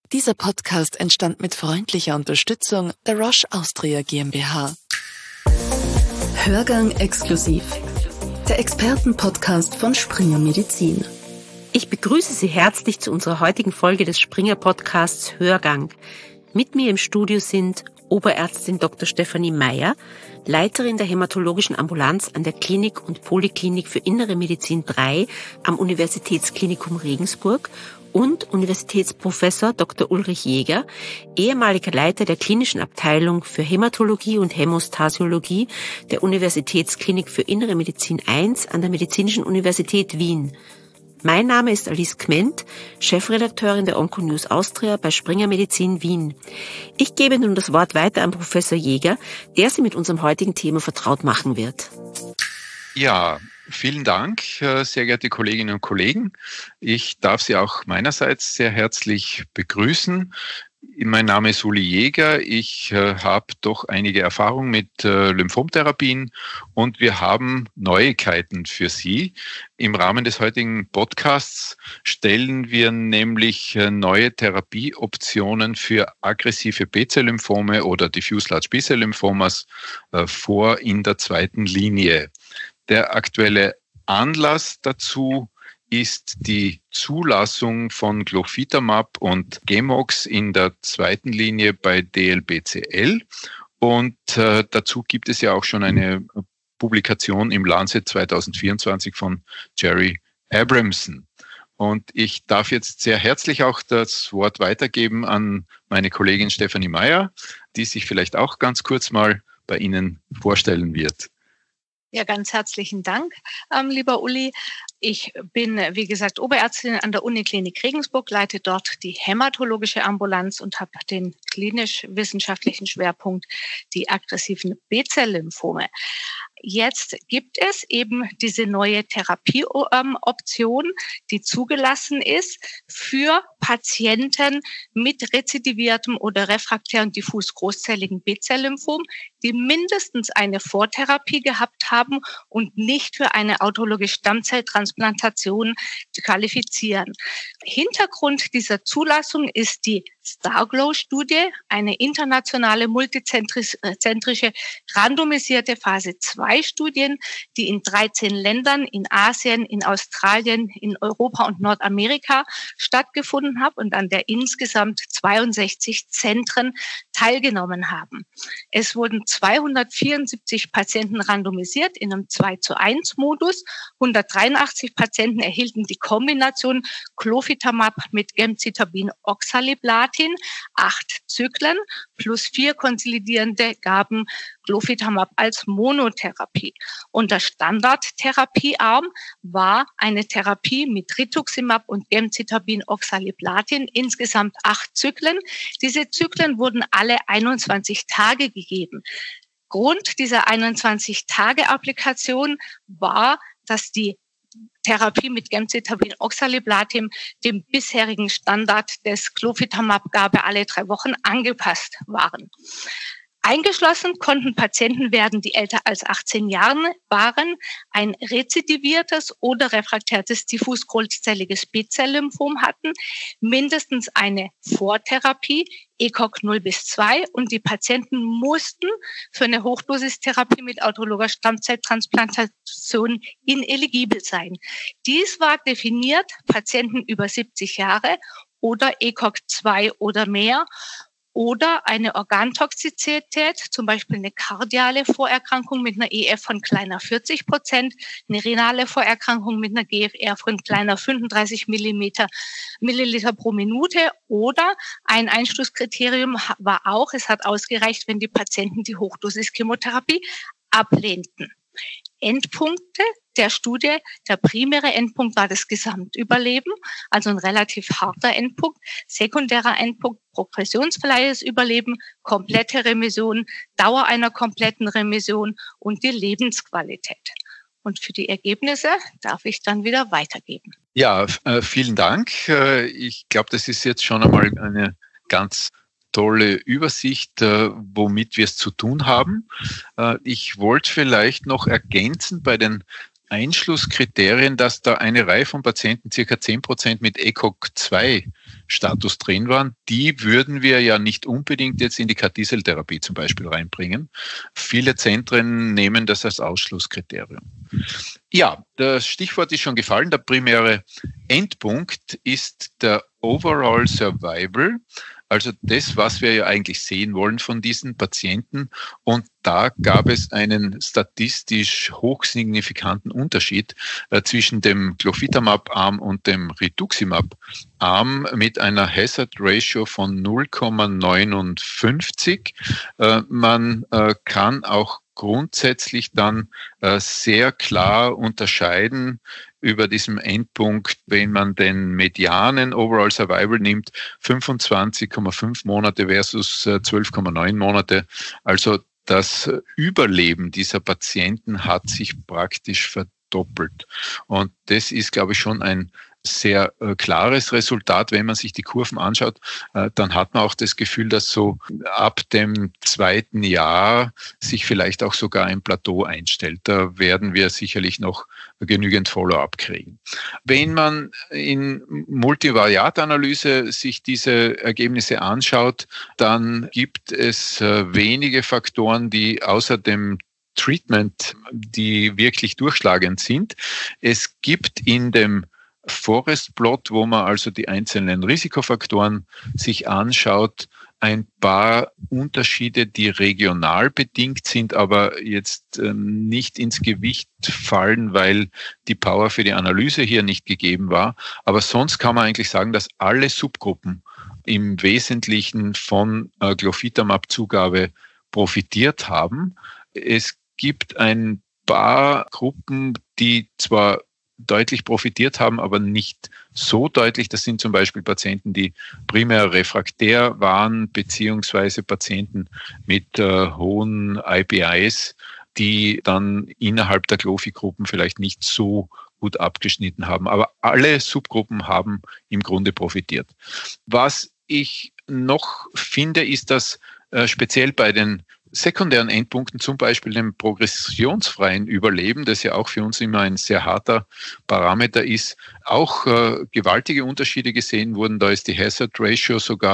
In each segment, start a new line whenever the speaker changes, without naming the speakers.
Dieser Podcast entstand mit freundlicher Unterstützung der Roche Austria GmbH. Hörgang exklusiv. Der Expertenpodcast von Springer Medizin.
Ich begrüße Sie herzlich zu unserer heutigen Folge des Springer Podcasts Hörgang. Mit mir im Studio sind Oberärztin Dr. Stefanie Meyer, Leiterin der hämatologischen Ambulanz an der Klinik und Poliklinik für Innere Medizin 3 am Universitätsklinikum Regensburg und Universitätsprofessor Dr. Ulrich Jäger, ehemaliger Leiter der klinischen Abteilung für Hämatologie und Hämostasiologie der Universitätsklinik für Innere Medizin 1 an der Medizinischen Universität Wien. Mein Name ist Alice Kment, Chefredakteurin der Onconews Austria bei Springer Medizin Wien. Ich gebe nun das Wort weiter an Professor Jäger, der Sie mit unserem heutigen Thema vertraut machen wird.
Ja, vielen Dank, sehr geehrte Kolleginnen und Kollegen. Ich darf Sie auch meinerseits sehr herzlich begrüßen. Mein Name ist Uli Jäger. Ich habe doch einige Erfahrung mit Lymphomtherapien und wir haben Neuigkeiten für Sie. Im Rahmen des heutigen Podcasts stellen wir nämlich neue Therapieoptionen für aggressive B-Zell-Lymphome oder Diffuse Large B-Cell-Lymphomas vor in der zweiten Linie. Der aktuelle Anlass dazu ist die Zulassung von Glofitamab und Gemox in der zweiten Linie bei DLBCL. Und dazu gibt es ja auch schon eine Publikation im Lancet 2024 von Jerry Abramson. Und ich darf jetzt sehr herzlich auch das Wort weitergeben an meine Kollegin Stefanie Meyer, die sich vielleicht auch ganz kurz mal bei Ihnen vorstellen wird.
Ja, ganz herzlichen Dank, lieber Uli. Ich bin, wie gesagt, Oberärztin an der Uniklinik Regensburg, leite dort die hämatologische Ambulanz und habe den klinisch-wissenschaftlichen Schwerpunkt die aggressiven B-Zell-Lymphome. Jetzt gibt es eben diese neue Therapieoption, die zugelassen ist für Patienten mit rezidiviertem oder refraktären diffus großzelligen B-Zell-Lymphom, die mindestens eine Vortherapie gehabt haben und nicht für eine autologische Stammzelltransplantation qualifizieren. Hintergrund dieser Zulassung ist die STARGLOW-Studie, eine internationale multizentrische randomisierte Phase 2 Studien, die in 13 Ländern in Asien, in Australien, in Europa und Nordamerika stattgefunden hat und an der insgesamt 62 Zentren teilgenommen haben. Es wurden 274 Patienten randomisiert in einem 2:1-Modus. 183 Patienten erhielten die Kombination Glofitamab mit Gemcitabin Oxaliplatin, 8 Zyklen plus 4 konsolidierende gaben Glofitamab als Monotherapie. Und der Standardtherapiearm war eine Therapie mit Rituximab und Gemcitabin Oxaliplatin, insgesamt 8 Zyklen. Diese Zyklen wurden alle 21 Tage gegeben. Grund dieser 21-Tage-Applikation war, dass die Therapie mit Gemcitabin Oxaliplatin dem bisherigen Standard des Glofitamab-Gabe alle 3 Wochen angepasst waren. Eingeschlossen konnten Patienten werden, die älter als 18 Jahren waren, ein rezidiviertes oder refraktäres diffus großzelliges B-Zell-Lymphom hatten, mindestens eine Vortherapie, ECOG 0-2, und die Patienten mussten für eine Hochdosistherapie mit autologer Stammzelltransplantation ineligibel sein. Dies war definiert Patienten über 70 Jahre oder ECOG 2 oder mehr, oder eine Organtoxizität, zum Beispiel eine kardiale Vorerkrankung mit einer EF von kleiner 40%, eine renale Vorerkrankung mit einer GFR von kleiner 35 Milliliter pro Minute, oder ein Einschlusskriterium war auch, es hat ausgereicht, wenn die Patienten die Hochdosis-Chemotherapie ablehnten. Endpunkte der Studie, der primäre Endpunkt war das Gesamtüberleben, also ein relativ harter Endpunkt. Sekundärer Endpunkt, progressionsfreies Überleben, komplette Remission, Dauer einer kompletten Remission und die Lebensqualität. Und für die Ergebnisse darf ich dann wieder weitergeben.
Ja, vielen Dank. Ich glaube, das ist jetzt schon einmal eine ganz tolle Übersicht, womit wir es zu tun haben. Ich wollte vielleicht noch ergänzen bei den Einschlusskriterien, dass da eine Reihe von Patienten, circa 10% mit ECOG-2-Status drin waren. Die würden wir ja nicht unbedingt jetzt in die CAR-T-Cell-Therapie zum Beispiel reinbringen. Viele Zentren nehmen das als Ausschlusskriterium. Ja, das Stichwort ist schon gefallen. Der primäre Endpunkt ist der Overall Survival. Also das, was wir ja eigentlich sehen wollen von diesen Patienten. Und da gab es einen statistisch hochsignifikanten Unterschied zwischen dem Glofitamab-Arm und dem Rituximab-Arm mit einer Hazard Ratio von 0,59. Man kann auch grundsätzlich dann sehr klar unterscheiden über diesem Endpunkt, wenn man den medianen Overall Survival nimmt, 25,5 Monate versus 12,9 Monate. Also das Überleben dieser Patienten hat sich praktisch verdoppelt. Und das ist, glaube ich, schon ein sehr klares Resultat. Wenn man sich die Kurven anschaut, dann hat man auch das Gefühl, dass so ab dem 2. Jahr sich vielleicht auch sogar ein Plateau einstellt. Da werden wir sicherlich noch genügend Follow-up kriegen. Wenn man in Multivariat-Analyse sich diese Ergebnisse anschaut, dann gibt es wenige Faktoren, die außer dem Treatment, die wirklich durchschlagend sind. Es gibt in dem Forest Plot, wo man also die einzelnen Risikofaktoren sich anschaut, ein paar Unterschiede, die regional bedingt sind, aber jetzt nicht ins Gewicht fallen, weil die Power für die Analyse hier nicht gegeben war. Aber sonst kann man eigentlich sagen, dass alle Subgruppen im Wesentlichen von Glofitamab-Zugabe profitiert haben. Es gibt ein paar Gruppen, die zwar deutlich profitiert haben, aber nicht so deutlich. Das sind zum Beispiel Patienten, die primär refraktär waren, beziehungsweise Patienten mit hohen IPIs, die dann innerhalb der Glofi-Gruppen vielleicht nicht so gut abgeschnitten haben. Aber alle Subgruppen haben im Grunde profitiert. Was ich noch finde, ist, dass speziell bei den sekundären Endpunkten, zum Beispiel dem progressionsfreien Überleben, das ja auch für uns immer ein sehr harter Parameter ist, auch gewaltige Unterschiede gesehen wurden. Da ist die Hazard Ratio sogar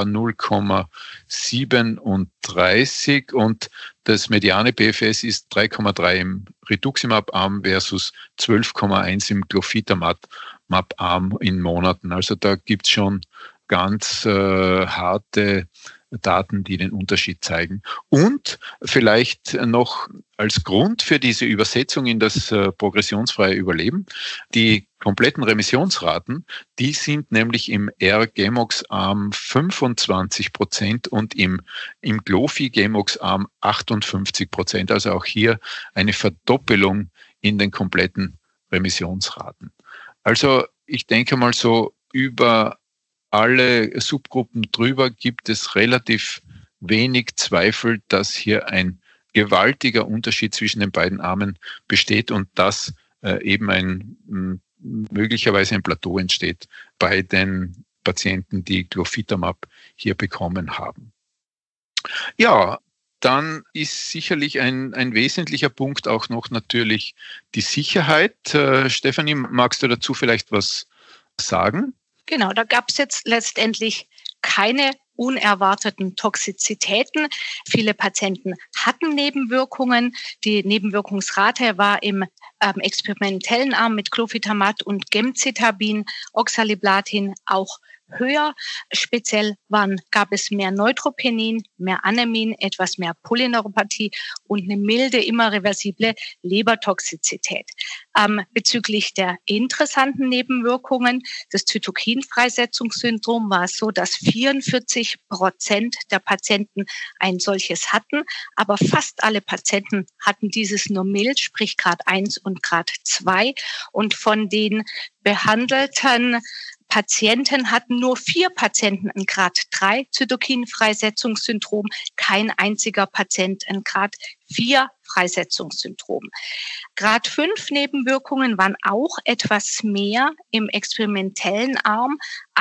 0,37 und das mediane PFS ist 3,3 im Rituximab-Arm versus 12,1 im Glofitamab-Arm in Monaten. Also da gibt es schon ganz harte Daten, die den Unterschied zeigen. Und vielleicht noch als Grund für diese Übersetzung in das progressionsfreie Überleben, die kompletten Remissionsraten, die sind nämlich im R-Gemox-Arm 25% und im Glofi-Gemox-Arm 58%. Also auch hier eine Verdoppelung in den kompletten Remissionsraten. Also ich denke mal so über alle Subgruppen drüber gibt es relativ wenig Zweifel, dass hier ein gewaltiger Unterschied zwischen den beiden Armen besteht und dass eben möglicherweise ein Plateau entsteht bei den Patienten, die Glofitamab hier bekommen haben. Ja, dann ist sicherlich ein wesentlicher Punkt auch noch natürlich die Sicherheit. Stefanie, magst du dazu vielleicht was sagen?
Genau, da gab es jetzt letztendlich keine unerwarteten Toxizitäten. Viele Patienten hatten Nebenwirkungen. Die Nebenwirkungsrate war im experimentellen Arm mit Glofitamab und Gemcitabin, Oxaliblatin auch höher. Speziell gab es mehr Neutropenia, mehr Anämien, etwas mehr Polyneuropathie und eine milde, immer reversible Lebertoxizität. Bezüglich der interessanten Nebenwirkungen des Zytokinfreisetzungssyndroms war es so, dass 44% der Patienten ein solches hatten, aber fast alle Patienten hatten dieses nur mild, sprich Grad 1 und Grad 2. Und von den behandelten Patienten hatten nur 4 Patienten ein Grad 3 Zytokinfreisetzungssyndrom, kein einziger Patient ein Grad Freisetzungssyndrom. Grad 5 Nebenwirkungen waren auch etwas mehr im experimentellen Arm,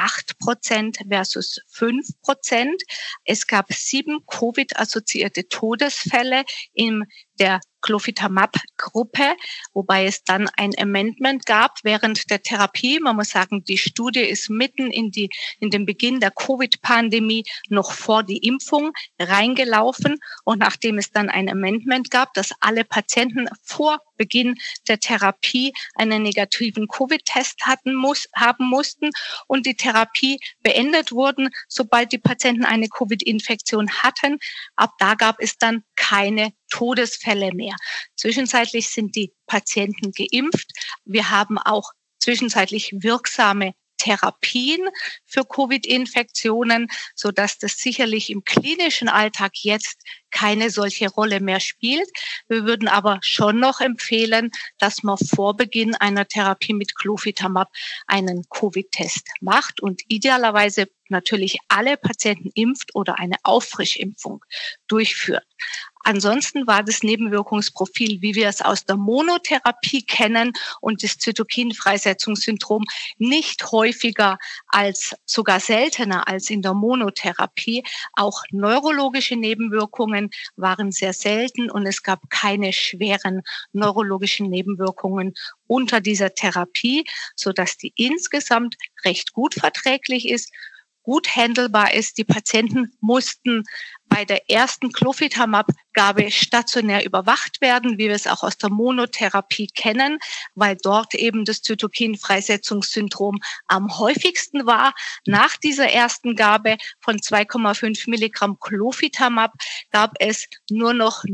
8% versus 5%. Es gab 7 Covid-assoziierte Todesfälle in der Glofitamab-Gruppe, wobei es dann ein Amendment gab während der Therapie. Man muss sagen, die Studie ist mitten in den Beginn der Covid-Pandemie noch vor die Impfung reingelaufen. Und nachdem es dann ein Amendment gab, dass alle Patienten vor Beginn der Therapie einen negativen Covid-Test haben mussten und die Therapie beendet wurden, sobald die Patienten eine Covid-Infektion hatten. Ab da gab es dann keine Todesfälle mehr. Zwischenzeitlich sind die Patienten geimpft. Wir haben auch zwischenzeitlich wirksame Therapien für Covid-Infektionen, sodass das sicherlich im klinischen Alltag jetzt keine solche Rolle mehr spielt. Wir würden aber schon noch empfehlen, dass man vor Beginn einer Therapie mit Glofitamab einen Covid-Test macht und idealerweise natürlich alle Patienten impft oder eine Auffrischimpfung durchführt. Ansonsten war das Nebenwirkungsprofil, wie wir es aus der Monotherapie kennen und das Zytokinfreisetzungssyndrom, nicht häufiger als, sogar seltener als in der Monotherapie. Auch neurologische Nebenwirkungen waren sehr selten und es gab keine schweren neurologischen Nebenwirkungen unter dieser Therapie, sodass die insgesamt recht gut verträglich ist, gut handelbar ist. Die Patienten mussten bei der ersten Glofitamab-Gabe stationär überwacht werden, wie wir es auch aus der Monotherapie kennen, weil dort eben das Zytokinfreisetzungssyndrom am häufigsten war. Nach dieser ersten Gabe von 2,5 Milligramm Glofitamab gab es nur noch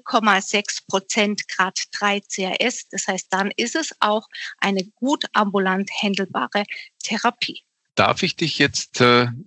0,6% Grad 3 CRS. Das heißt, dann ist es auch eine gut ambulant handelbare Therapie.
Darf ich dich jetzt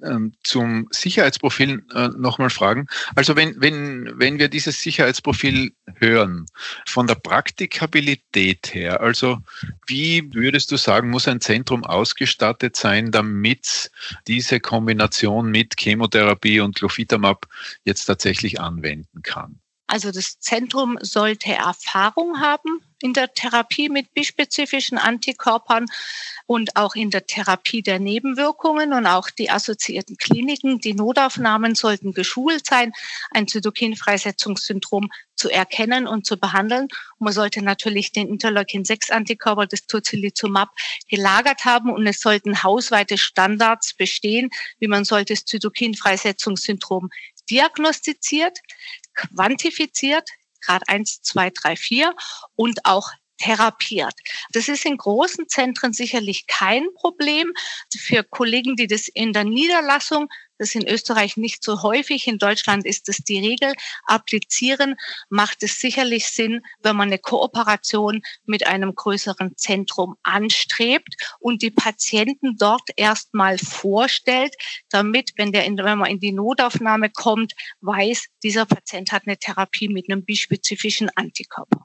zum Sicherheitsprofil nochmal fragen? Also wenn wir dieses Sicherheitsprofil hören, von der Praktikabilität her, also wie würdest du sagen, muss ein Zentrum ausgestattet sein, damit diese Kombination mit Chemotherapie und Glofitamab jetzt tatsächlich anwenden kann?
Also das Zentrum sollte Erfahrung haben in der Therapie mit bispezifischen Antikörpern und auch in der Therapie der Nebenwirkungen und auch die assoziierten Kliniken. Die Notaufnahmen sollten geschult sein, ein Zytokinfreisetzungssyndrom zu erkennen und zu behandeln. Und man sollte natürlich den Interleukin-6-Antikörper des Tocilizumab gelagert haben und es sollten hausweite Standards bestehen, wie man das Zytokinfreisetzungssyndrom diagnostiziert, quantifiziert, Grad 1, 2, 3, 4 und auch therapiert. Das ist in großen Zentren sicherlich kein Problem. Für Kollegen, die das in der Niederlassung, das ist in Österreich nicht so häufig, in Deutschland ist das die Regel, applizieren, macht es sicherlich Sinn, wenn man eine Kooperation mit einem größeren Zentrum anstrebt und die Patienten dort erstmal vorstellt, damit, wenn man in die Notaufnahme kommt, weiß, dieser Patient hat eine Therapie mit einem bispezifischen Antikörper.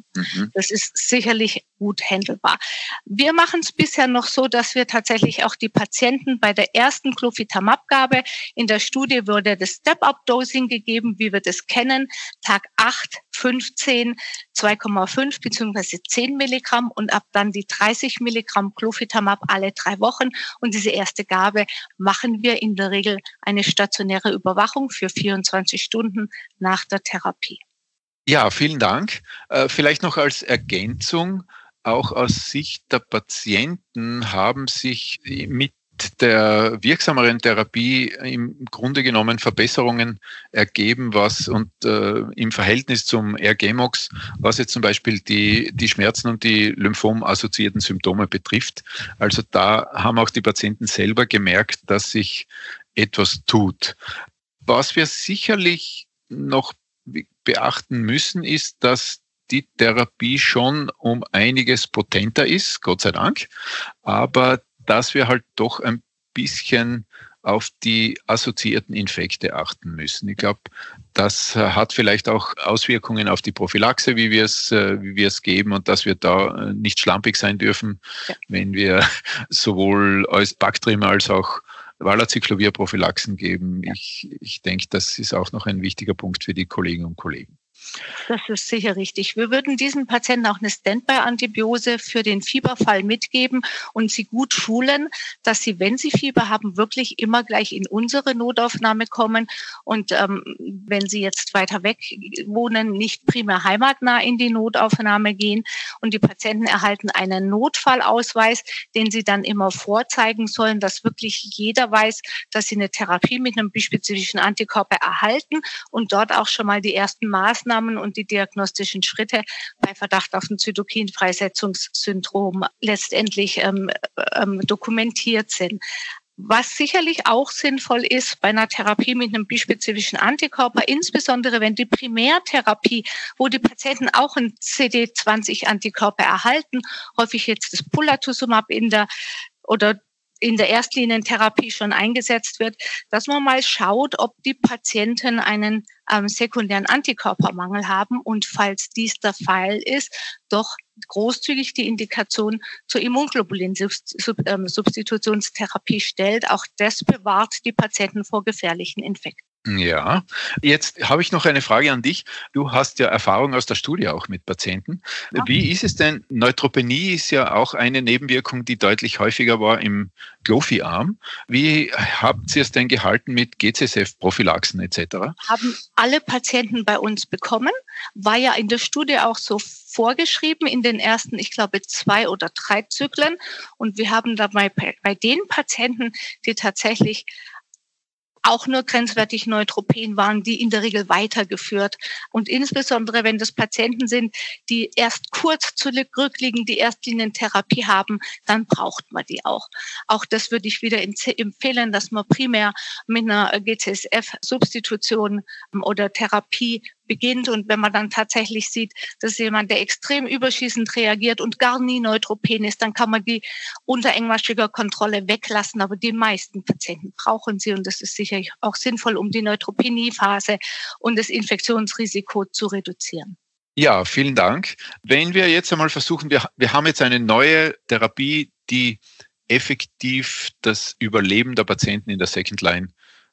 Das ist sicherlich gut handelbar. Wir machen es bisher noch so, dass wir tatsächlich auch die Patienten bei der ersten Glofitamab-Gabe, in der Studie wurde das Step-Up-Dosing gegeben, wie wir das kennen, Tag 8, 15, 2,5 bzw. 10 Milligramm und ab dann die 30 Milligramm Glofitamab alle 3 Wochen. Und diese erste Gabe machen wir in der Regel eine stationäre Überwachung für 24 Stunden nach der Therapie.
Ja, vielen Dank. Vielleicht noch als Ergänzung, auch aus Sicht der Patienten haben sich mit der wirksameren Therapie im Grunde genommen Verbesserungen ergeben, im Verhältnis zum R-GemOx, was jetzt zum Beispiel die Schmerzen und die Lymphom-assoziierten Symptome betrifft. Also da haben auch die Patienten selber gemerkt, dass sich etwas tut. Was wir sicherlich noch beachten müssen, ist, dass die Therapie schon um einiges potenter ist, Gott sei Dank, aber dass wir halt doch ein bisschen auf die assoziierten Infekte achten müssen. Ich glaube, das hat vielleicht auch Auswirkungen auf die Prophylaxe, wie wir es geben und dass wir da nicht schlampig sein dürfen, wenn wir sowohl als Bactrim als auch Valacyclovir-Prophylaxen geben. Ich denke, das ist auch noch ein wichtiger Punkt für die Kolleginnen und Kollegen.
Das ist sicher richtig. Wir würden diesen Patienten auch eine Standby-Antibiose für den Fieberfall mitgeben und sie gut schulen, dass sie, wenn sie Fieber haben, wirklich immer gleich in unsere Notaufnahme kommen und wenn sie jetzt weiter weg wohnen, nicht primär heimatnah in die Notaufnahme gehen. Und die Patienten erhalten einen Notfallausweis, den sie dann immer vorzeigen sollen, dass wirklich jeder weiß, dass sie eine Therapie mit einem bispezifischen Antikörper erhalten und dort auch schon mal die ersten Maßnahmen und die diagnostischen Schritte bei Verdacht auf ein Zytokinfreisetzungssyndrom letztendlich dokumentiert sind. Was sicherlich auch sinnvoll ist bei einer Therapie mit einem bispezifischen Antikörper, insbesondere wenn die Primärtherapie, wo die Patienten auch einen CD20-Antikörper erhalten, häufig jetzt das Polatuzumab in der Erstlinientherapie schon eingesetzt wird, dass man mal schaut, ob die Patienten einen sekundären Antikörpermangel haben und falls dies der Fall ist, doch großzügig die Indikation zur Immunglobulin-Substitutionstherapie stellt. Auch das bewahrt die Patienten vor gefährlichen Infekten.
Ja, jetzt habe ich noch eine Frage an dich. Du hast ja Erfahrung aus der Studie auch mit Patienten. Ja. Wie ist es denn? Neutropenie ist ja auch eine Nebenwirkung, die deutlich häufiger war im Glofi-Arm. Wie habt ihr es denn gehalten mit GCSF-Prophylaxen etc.?
Haben alle Patienten bei uns bekommen. War ja in der Studie auch so vorgeschrieben in den ersten, ich glaube, 2 oder 3 Zyklen. Und wir haben dabei bei den Patienten, die tatsächlich auch nur grenzwertig Neutropen waren, die in der Regel weitergeführt. Und insbesondere, wenn das Patienten sind, die erst kurz zurückliegen, die Erstlinientherapie haben, dann braucht man die auch. Auch das würde ich wieder empfehlen, dass man primär mit einer GCSF-Substitution oder Therapie beginnt. Und wenn man dann tatsächlich sieht, dass jemand, der extrem überschießend reagiert und gar nie Neutropen ist, dann kann man die unter engmaschiger Kontrolle weglassen. Aber die meisten Patienten brauchen sie und das ist sicher auch sinnvoll, um die Neutropenie-Phase und das Infektionsrisiko zu reduzieren.
Ja, vielen Dank. Wenn wir jetzt einmal versuchen, wir haben jetzt eine neue Therapie, die effektiv das Überleben der Patienten in der Second Line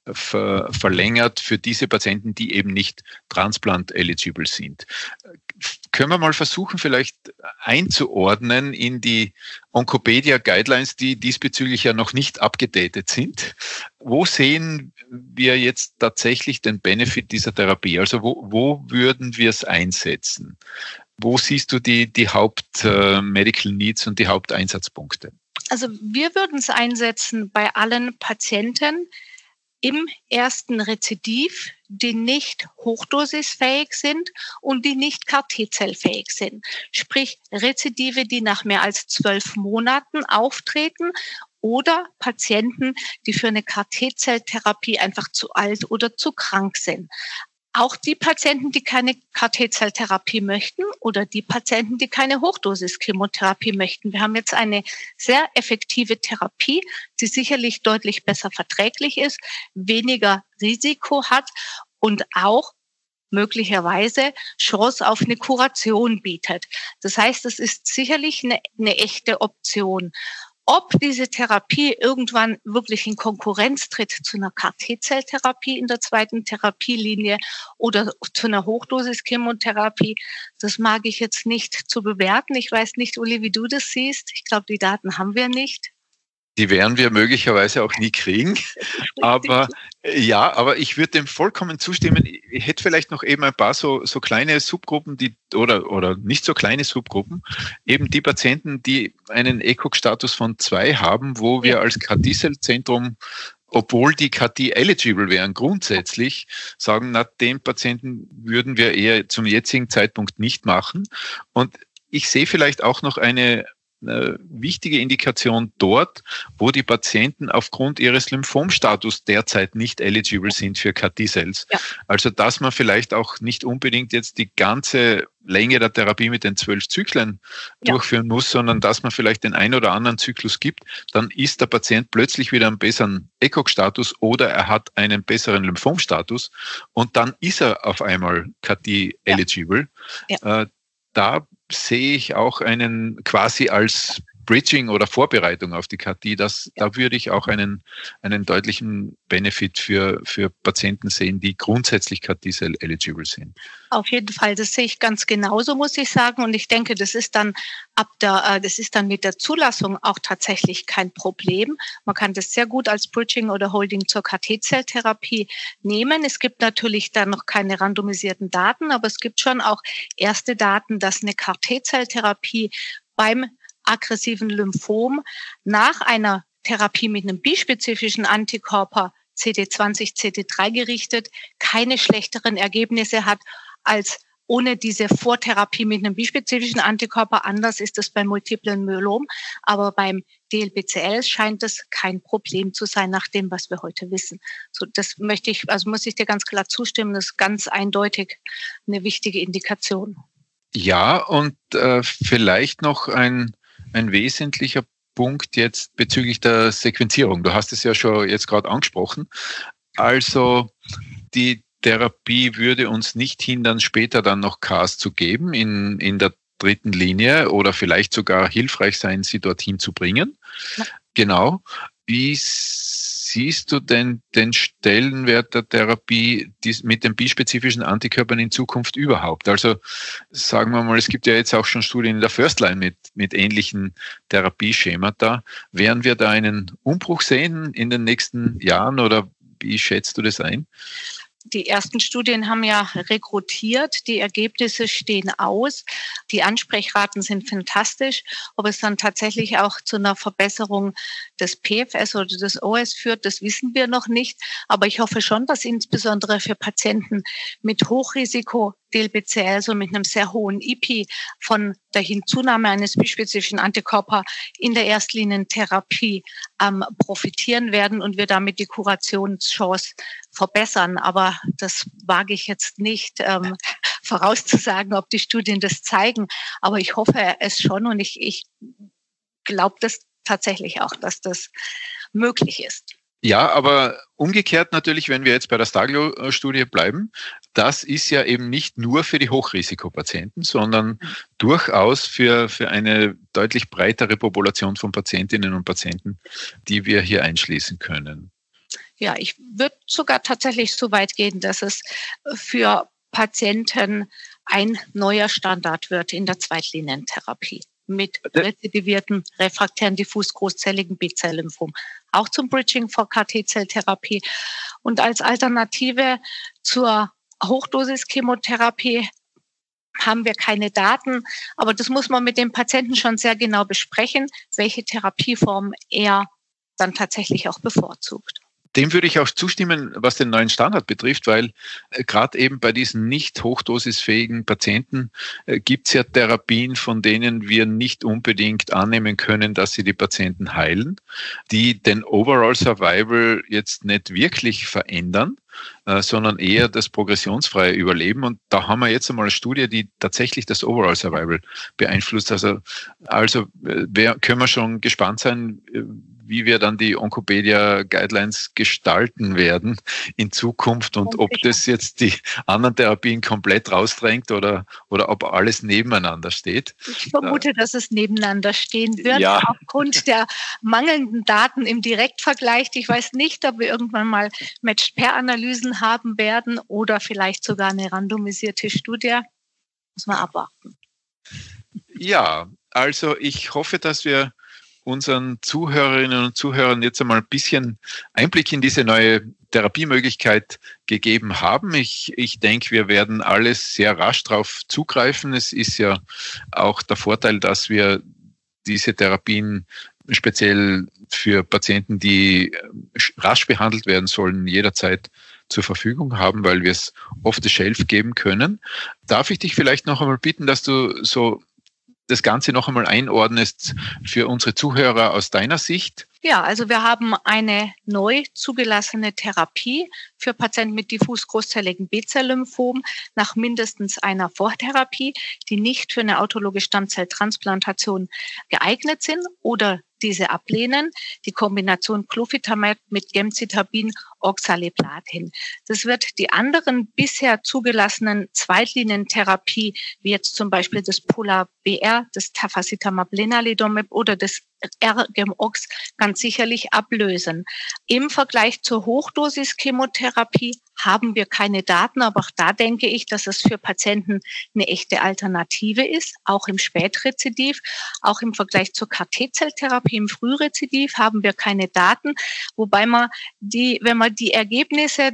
verlängert für diese Patienten, die eben nicht transplant-eligible sind. Können wir mal versuchen, vielleicht einzuordnen in die Oncopedia-Guidelines, die diesbezüglich ja noch nicht abgedatet sind. Wo sehen wir jetzt tatsächlich den Benefit dieser Therapie? Also wo würden wir es einsetzen? Wo siehst du die Haupt-Medical Needs und die Haupteinsatzpunkte?
Also wir würden es einsetzen bei allen Patienten, im ersten Rezidiv, die nicht hochdosisfähig sind und die nicht CAR-T-Zellfähig sind. Sprich Rezidive, die nach mehr als 12 Monaten auftreten oder Patienten, die für eine CAR-T-Zelltherapie einfach zu alt oder zu krank sind. Auch die Patienten, die keine CAR-T-Zelltherapie möchten oder die Patienten, die keine Hochdosis-Chemotherapie möchten. Wir haben jetzt eine sehr effektive Therapie, die sicherlich deutlich besser verträglich ist, weniger Risiko hat und auch möglicherweise Chance auf eine Kuration bietet. Das heißt, das ist sicherlich eine echte Option. Ob diese Therapie irgendwann wirklich in Konkurrenz tritt zu einer CAR-T-Zelltherapie in der zweiten Therapielinie oder zu einer Hochdosis-Chemotherapie, das mag ich jetzt nicht zu bewerten. Ich weiß nicht, Uli, wie du das siehst. Ich glaube, die Daten haben wir nicht.
Die werden wir möglicherweise auch nie kriegen. Aber ich würde dem vollkommen zustimmen. Ich hätte vielleicht noch eben ein paar so kleine Subgruppen, oder nicht so kleine Subgruppen, eben die Patienten, die einen ECOG-Status von 2 haben, wo wir als CAR-T-Zentrum, obwohl die CAR-T-eligible wären, grundsätzlich sagen, den Patienten würden wir eher zum jetzigen Zeitpunkt nicht machen. Und ich sehe vielleicht auch noch eine wichtige Indikation dort, wo die Patienten aufgrund ihres Lymphomstatus derzeit nicht eligible sind für CAR-T-Cells. Ja. Also, dass man vielleicht auch nicht unbedingt jetzt die ganze Länge der Therapie mit den 12 Zyklen durchführen muss, sondern dass man vielleicht den einen oder anderen Zyklus gibt, dann ist der Patient plötzlich wieder einen besseren ECOG-Status oder er hat einen besseren Lymphomstatus und dann ist er auf einmal CAR-T-eligible. Ja. Da sehe ich auch einen quasi als Bridging oder Vorbereitung auf die CAR-T, da würde ich auch einen deutlichen Benefit für Patienten sehen, die grundsätzlich CAR-T-Cell eligible sind.
Auf jeden Fall, das sehe ich ganz genauso, muss ich sagen. Und ich denke, das ist dann mit der Zulassung auch tatsächlich kein Problem. Man kann das sehr gut als Bridging oder Holding zur CAR-T-Cell-Therapie nehmen. Es gibt natürlich dann noch keine randomisierten Daten, aber es gibt schon auch erste Daten, dass eine CAR-T-Cell-Therapie beim aggressiven Lymphom nach einer Therapie mit einem bispezifischen Antikörper CD20, CD3 gerichtet keine schlechteren Ergebnisse hat als ohne diese Vortherapie mit einem bispezifischen Antikörper. Anders ist es beim multiplen Myelom, aber beim DLBCL scheint es kein Problem zu sein, nach dem, was wir heute wissen. So, das muss ich dir ganz klar zustimmen, das ist ganz eindeutig eine wichtige Indikation.
Ja, und vielleicht noch ein wesentlicher Punkt jetzt bezüglich der Sequenzierung. Du hast es ja schon jetzt gerade angesprochen. Also die Therapie würde uns nicht hindern, später dann noch CARs zu geben in der dritten Linie oder vielleicht sogar hilfreich sein, sie dorthin zu bringen. Ja. Genau. Wie siehst du denn den Stellenwert der Therapie mit den bispezifischen Antikörpern in Zukunft überhaupt? Also sagen wir mal, es gibt ja jetzt auch schon Studien in der First Line mit ähnlichen Therapieschemata. Werden wir da einen Umbruch sehen in den nächsten Jahren oder wie schätzt du das ein?
Die ersten Studien haben ja rekrutiert, die Ergebnisse stehen aus, die Ansprechraten sind fantastisch. Ob es dann tatsächlich auch zu einer Verbesserung des PFS oder des OS führt, das wissen wir noch nicht. Aber ich hoffe schon, dass insbesondere für Patienten mit Hochrisiko DLBCL, also mit einem sehr hohen IP, von der Hinzunahme eines bispezifischen Antikörper in der Erstlinientherapie profitieren werden und wir damit die Kurationschance verbessern. Aber das wage ich jetzt nicht vorauszusagen, ob die Studien das zeigen. Aber ich hoffe es schon und ich glaube das tatsächlich auch, dass das möglich ist.
Ja, aber umgekehrt natürlich, wenn wir jetzt bei der Staglio-Studie bleiben, das ist ja eben nicht nur für die Hochrisikopatienten, sondern durchaus für eine deutlich breitere Population von Patientinnen und Patienten, die wir hier einschließen können.
Ja, ich würde sogar tatsächlich so weit gehen, dass es für Patienten ein neuer Standard wird in der Zweitlinientherapie mit rezidivierten, refraktären, diffus großzelligen B-Zell-Lymphom, auch zum Bridging for CAR-T-Cell-Therapie. Und als Alternative zur Hochdosis-Chemotherapie haben wir keine Daten, aber das muss man mit dem Patienten schon sehr genau besprechen, welche Therapieform er dann tatsächlich auch bevorzugt.
Dem würde ich auch zustimmen, was den neuen Standard betrifft, weil gerade eben bei diesen nicht hochdosisfähigen Patienten gibt es ja Therapien, von denen wir nicht unbedingt annehmen können, dass sie die Patienten heilen, die den Overall Survival jetzt nicht wirklich verändern, sondern eher das progressionsfreie Überleben. Und da haben wir jetzt einmal eine Studie, die tatsächlich das Overall Survival beeinflusst. Also können wir schon gespannt sein, wie wir dann die Oncopedia Guidelines gestalten werden in Zukunft und ob das jetzt die anderen Therapien komplett rausdrängt oder ob alles nebeneinander steht.
Ich vermute, dass es nebeneinander stehen wird, aufgrund der mangelnden Daten im Direktvergleich. Ich weiß nicht, ob wir irgendwann mal Matched-Pair-Analysen haben werden oder vielleicht sogar eine randomisierte Studie. Muss man abwarten.
Ja, also ich hoffe, dass wir unseren Zuhörerinnen und Zuhörern jetzt einmal ein bisschen Einblick in diese neue Therapiemöglichkeit gegeben haben. Ich denke, wir werden alles sehr rasch darauf zugreifen. Es ist ja auch der Vorteil, dass wir diese Therapien speziell für Patienten, die rasch behandelt werden sollen, jederzeit zur Verfügung haben, weil wir es off the shelf geben können. Darf ich dich vielleicht noch einmal bitten, dass du so das Ganze noch einmal einordnest für unsere Zuhörer aus deiner Sicht?
Ja, also wir haben eine neu zugelassene Therapie für Patienten mit diffus großzelligen B-Zell-Lymphom nach mindestens einer Vortherapie, die nicht für eine autologe Stammzelltransplantation geeignet sind oder diese ablehnen, die Kombination Glofitamab mit Gemcitabin, Oxaliplatin. Das wird die anderen bisher zugelassenen Zweitlinientherapie, wie jetzt zum Beispiel das Pola-BR, das Tafasitamab Lenalidomide oder das R-GemOx ganz sicherlich ablösen. Im Vergleich zur Hochdosis-Chemotherapie haben wir keine Daten, aber auch da denke ich, dass es für Patienten eine echte Alternative ist, auch im Spätrezidiv. Auch im Vergleich zur CAR-T-Zelltherapie im Frührezidiv haben wir keine Daten, wobei wenn man die Ergebnisse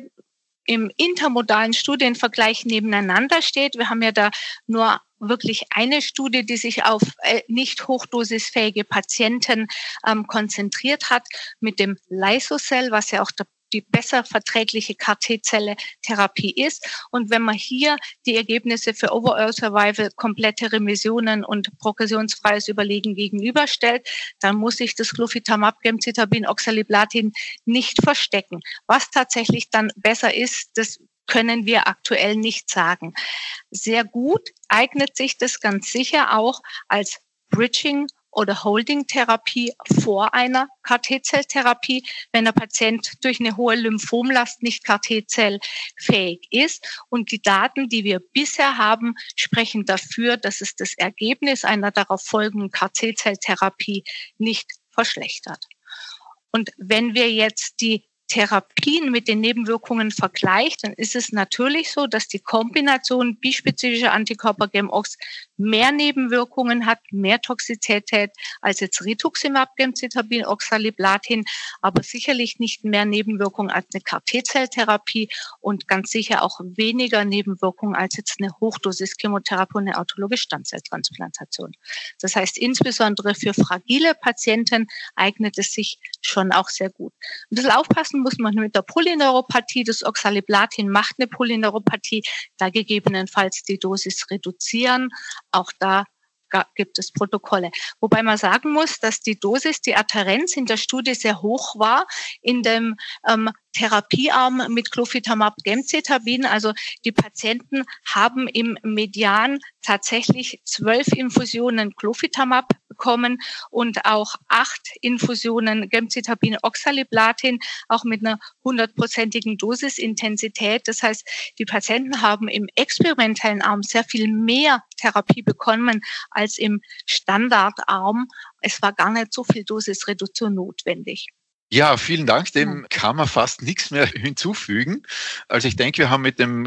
im intermodalen Studienvergleich nebeneinander steht, wir haben ja da nur wirklich eine Studie, die sich auf nicht hochdosisfähige Patienten konzentriert hat, mit dem Lysocell, was ja auch die besser verträgliche CAR-T-Zelle-Therapie ist. Und wenn man hier die Ergebnisse für Overall Survival, komplette Remissionen und progressionsfreies Überleben gegenüberstellt, dann muss sich das Glofitamab, Gemcitabin, Oxaliplatin nicht verstecken. Was tatsächlich dann besser ist, das können wir aktuell nicht sagen. Sehr gut eignet sich das ganz sicher auch als Bridging oder Holding-Therapie vor einer CAR-T-Zelltherapie, wenn der Patient durch eine hohe Lymphomlast nicht CAR-T-Zellfähig ist. Und die Daten, die wir bisher haben, sprechen dafür, dass es das Ergebnis einer darauf folgenden CAR-T-Zelltherapie nicht verschlechtert. Und wenn wir jetzt die Therapien mit den Nebenwirkungen vergleicht, dann ist es natürlich so, dass die Kombination bispezifischer Antikörper GemOx mehr Nebenwirkungen hat, mehr Toxizität als jetzt Rituximab, Gemcitabin, Oxaliplatin, aber sicherlich nicht mehr Nebenwirkungen als eine CAR-T-Zelltherapie und ganz sicher auch weniger Nebenwirkungen als jetzt eine Hochdosis-Chemotherapie und eine autologische Stammzelltransplantation. Das heißt, insbesondere für fragile Patienten eignet es sich schon auch sehr gut. Ein bisschen aufpassen muss man mit der Polyneuropathie. Das Oxaliplatin macht eine Polyneuropathie, da gegebenenfalls die Dosis reduzieren. Auch da gibt es Protokolle. Wobei man sagen muss, dass die Dosis, die Adhärenz in der Studie sehr hoch war. In dem Therapiearm mit Glofitamab, Gemcitabin, also die Patienten haben im Median tatsächlich 12 Infusionen Glofitamab bekommen und auch 8 Infusionen Gemcitabin, Oxaliplatin, auch mit einer 100%igen Dosisintensität. Das heißt, die Patienten haben im experimentellen Arm sehr viel mehr Therapie bekommen als im Standardarm. Es war gar nicht so viel Dosisreduktion notwendig.
Ja, vielen Dank. Dem kann man fast nichts mehr hinzufügen. Also ich denke, wir haben mit dem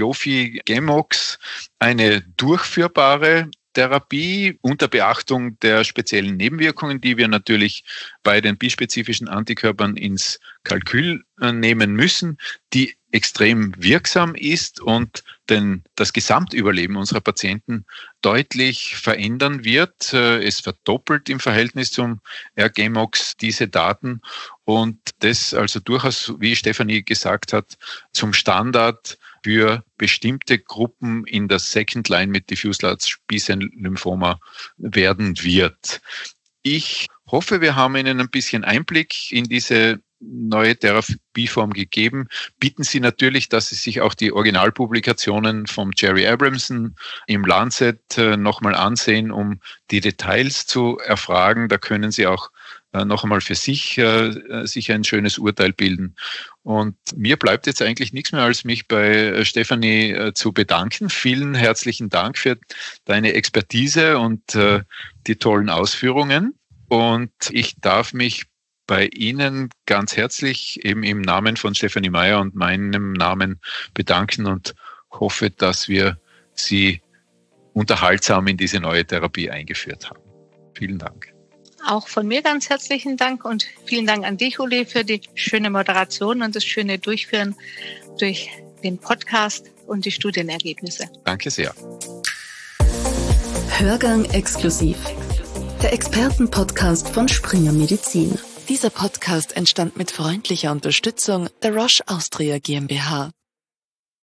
Glofi-GemOx eine durchführbare Therapie unter Beachtung der speziellen Nebenwirkungen, die wir natürlich bei den bispezifischen Antikörpern ins Kalkül nehmen müssen, die extrem wirksam ist und das Gesamtüberleben unserer Patienten deutlich verändern wird. Es verdoppelt im Verhältnis zum R-GemOx diese Daten und das also durchaus, wie Stefanie gesagt hat, zum Standard für bestimmte Gruppen in der Second Line mit Diffuse Large B-Cell Lymphoma werden wird. Ich hoffe, wir haben Ihnen ein bisschen Einblick in diese neue Therapieform gegeben. Bitten Sie natürlich, dass Sie sich auch die Originalpublikationen vom Jerry Abramson im Lancet nochmal ansehen, um die Details zu erfragen. Da können Sie auch noch einmal für sich ein schönes Urteil bilden. Und mir bleibt jetzt eigentlich nichts mehr, als mich bei Stefanie zu bedanken. Vielen herzlichen Dank für deine Expertise und die tollen Ausführungen. Und ich darf mich bei Ihnen ganz herzlich eben im Namen von Stefanie Meyer und meinem Namen bedanken und hoffe, dass wir Sie unterhaltsam in diese neue Therapie eingeführt haben. Vielen Dank.
Auch von mir ganz herzlichen Dank und vielen Dank an dich, Uli, für die schöne Moderation und das schöne Durchführen durch den Podcast und die Studienergebnisse.
Danke sehr.
Hörgang exklusiv. Der Expertenpodcast von Springer Medizin. Dieser Podcast entstand mit freundlicher Unterstützung der Roche Austria GmbH.